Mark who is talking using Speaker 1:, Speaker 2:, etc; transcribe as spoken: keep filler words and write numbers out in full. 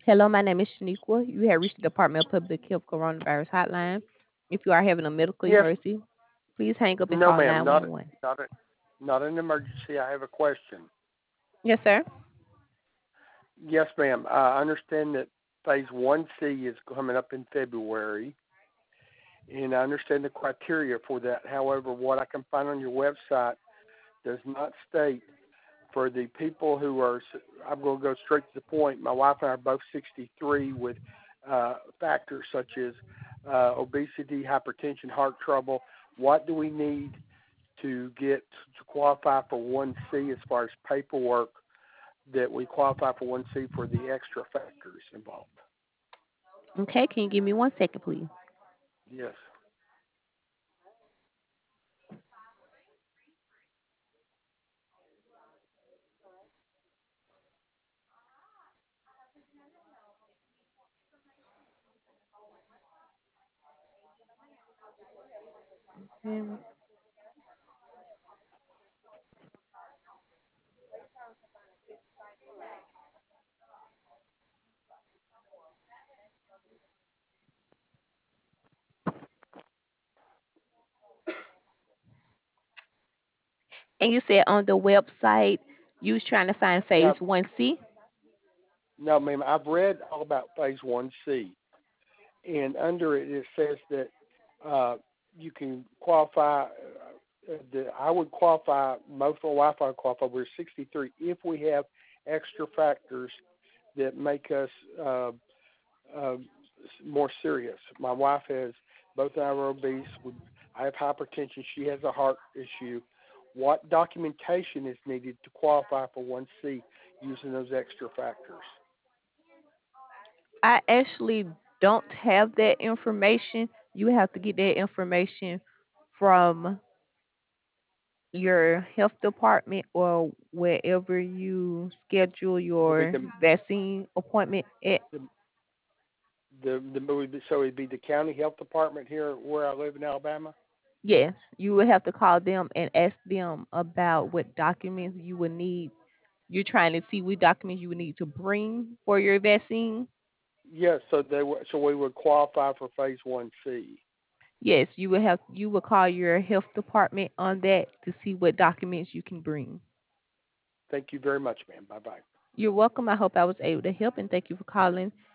Speaker 1: Hello, my name is Shaniqua. You have reached the Department of Public Health Coronavirus Hotline. If you are having a medical
Speaker 2: Yes.
Speaker 1: emergency, please hang up and
Speaker 2: No,
Speaker 1: call
Speaker 2: ma'am. Not
Speaker 1: nine one one.
Speaker 2: not a, not an emergency. I have a question.
Speaker 1: Yes, sir.
Speaker 2: Yes, ma'am. I understand that phase one C is coming up in February, and I understand the criteria for that. However, what I can find on your website does not state for the people who are. I'm going to go straight to the point. My wife and I are both sixty-three with uh, factors such as uh, obesity, hypertension, heart trouble. What do we need to get to qualify for one C as far as paperwork that we qualify for one C for the extra factors involved?
Speaker 1: Okay, can you give me one second, please?
Speaker 2: Yes.
Speaker 1: Mm. And you said on the website you was trying to find phase
Speaker 2: No,
Speaker 1: one C?
Speaker 2: no, ma'am. I've read all about phase one C, and under it it says that uh, you can qualify. Uh, that I would qualify. Most of my wife I would qualify. We're sixty-three if we have extra factors that make us uh, uh, more serious. My wife has both of our obese. I have hypertension. She has a heart issue. What documentation is needed to qualify for one C using those extra factors?
Speaker 1: I actually don't have that information. You have to get that information from your health department or wherever you schedule
Speaker 2: Would be
Speaker 1: your
Speaker 2: the
Speaker 1: vaccine appointment at.
Speaker 2: the the, the would be, so it'd be the county health department here where I live in Alabama.
Speaker 1: Yes, you will have to call them and ask them about what documents you would need. You're trying to see what documents you would need to bring for your vaccine.
Speaker 2: Yes, so they were, so we would qualify for phase one C.
Speaker 1: Yes, you will have you will call your health department on that to see what documents you can bring.
Speaker 2: Thank you very much, ma'am. Bye bye.
Speaker 1: You're welcome. I hope I was able to help and thank you for calling